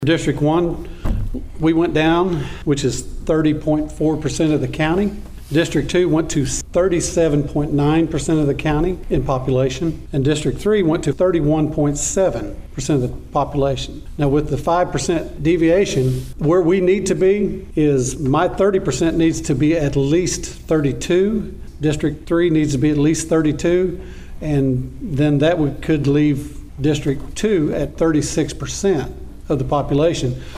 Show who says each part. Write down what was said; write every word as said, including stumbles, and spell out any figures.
Speaker 1: District one, we went down, which is thirty point four percent of the county. District two went to thirty-seven point nine percent of the county in population, and District three went to thirty-one point seven percent of the population. Now, with the five percent deviation, where we need to be is my thirty percent needs to be at least thirty-two, District three needs to be at least thirty-two, and then that would, could leave District two at thirty-six percent of the population.